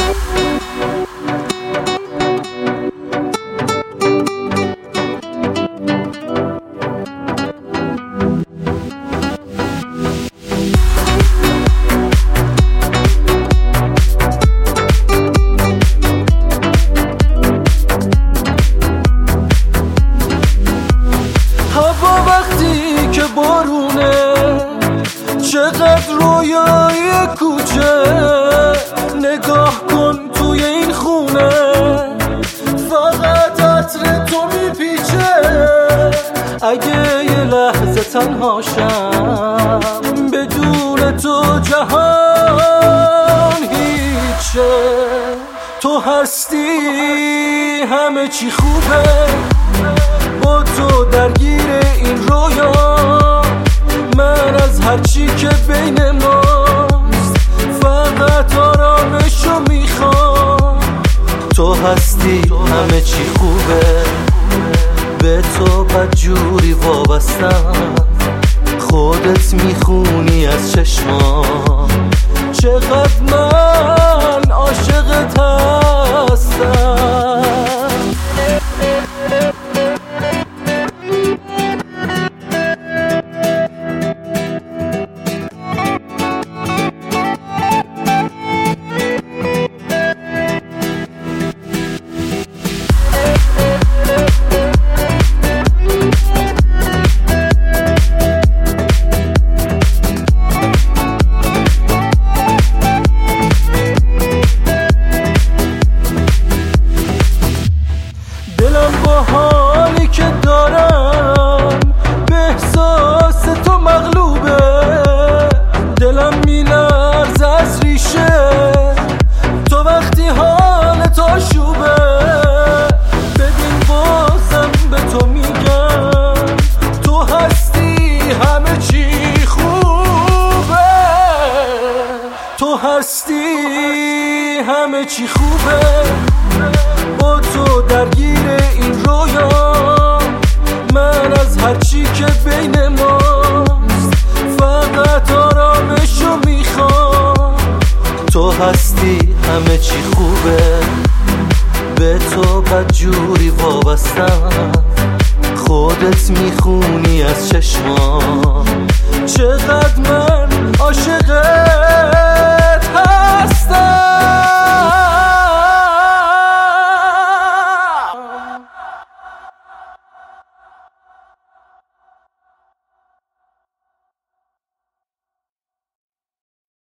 وقتی که بارونه چقدر رویای کوچه، نگاه کن توی این خونه فقط عطر تو میپیچه. اگه یه لحظه تنهاشم بدون تو جهان هیچه. تو هستی همه چی خوبه، با تو درگیر این رویا، من از هرچی که بین ماست فقط آرامشو میخوام. تو هستی همه چی خوبه، به تو بدجوری وابستم، خودت میخونی از چشمام چقدر من عاشقت هستم. با حالی که دارم به احساس تو مغلوبه، دلم میلرزه از ریشه تو وقتی حال تو شوبه. ببین بازم به تو میگم تو هستی همه چی خوبه. تو هستی همه چی خوبه، با تو درگیر این رویا، من از هرچی که بین ماست فقط آرامشو میخوام. تو هستی همه چی خوبه، به تو بدجوری وابستم، خودت میخونی از چشمام چقدر من عاشقت